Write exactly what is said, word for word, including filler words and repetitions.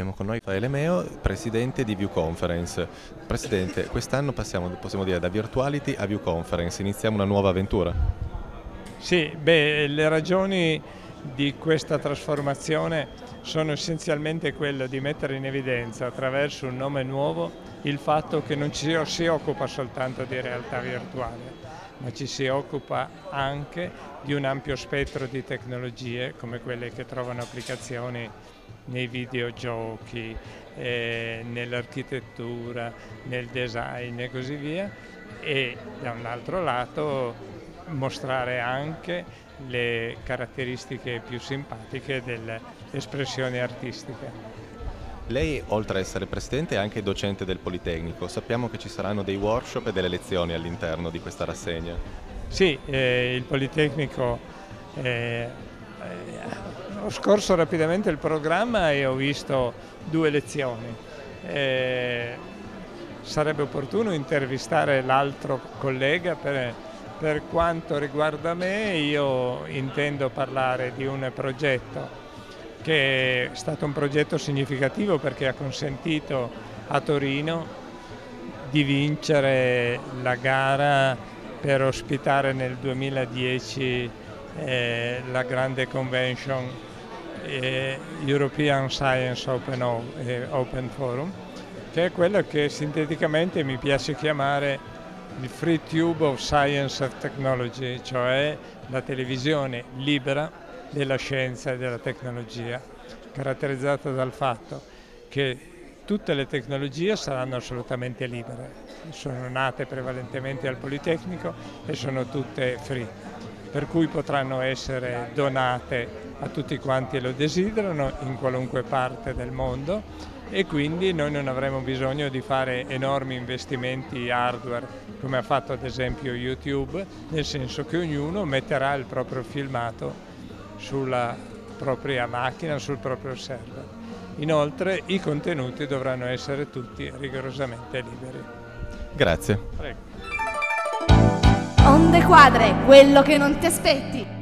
Abbiamo con noi Raffaele Meo, presidente di View Conference. Presidente, quest'anno passiamo, possiamo dire, da Virtuality a View Conference, iniziamo una nuova avventura. Sì, beh, le ragioni di questa trasformazione sono essenzialmente quelle di mettere in evidenza attraverso un nome nuovo il fatto che non ci si occupa soltanto di realtà virtuale, ma ci si occupa anche di un ampio spettro di tecnologie come quelle che trovano applicazioni nei videogiochi, eh, nell'architettura, nel design e così via, e da un altro lato mostrare anche le caratteristiche più simpatiche dell'espressione artistica. Lei, oltre ad essere presidente, è anche docente del Politecnico. Sappiamo che ci saranno dei workshop e delle lezioni all'interno di questa rassegna. Sì, eh, il Politecnico, eh, eh, ho scorso rapidamente il programma e ho visto due lezioni. Eh, sarebbe opportuno intervistare l'altro collega. Per, per quanto riguarda me, io intendo parlare di un progetto che è stato un progetto significativo perché ha consentito a Torino di vincere la gara per ospitare nel duemiladieci eh, la grande convention eh, European Science Open, o- eh, Open Forum, che è quello che sinteticamente mi piace chiamare il Free Tube of Science and Technology, cioè la televisione libera della scienza e della tecnologia, caratterizzata dal fatto che tutte le tecnologie saranno assolutamente libere, sono nate prevalentemente al Politecnico e sono tutte free, per cui potranno essere donate a tutti quanti lo desiderano in qualunque parte del mondo, e quindi noi non avremo bisogno di fare enormi investimenti hardware come ha fatto ad esempio YouTube, nel senso che ognuno metterà il proprio filmato sulla propria macchina, sul proprio server. Inoltre i contenuti dovranno essere tutti rigorosamente liberi. Grazie. Prego. Onde Quadre, quello che non ti aspetti.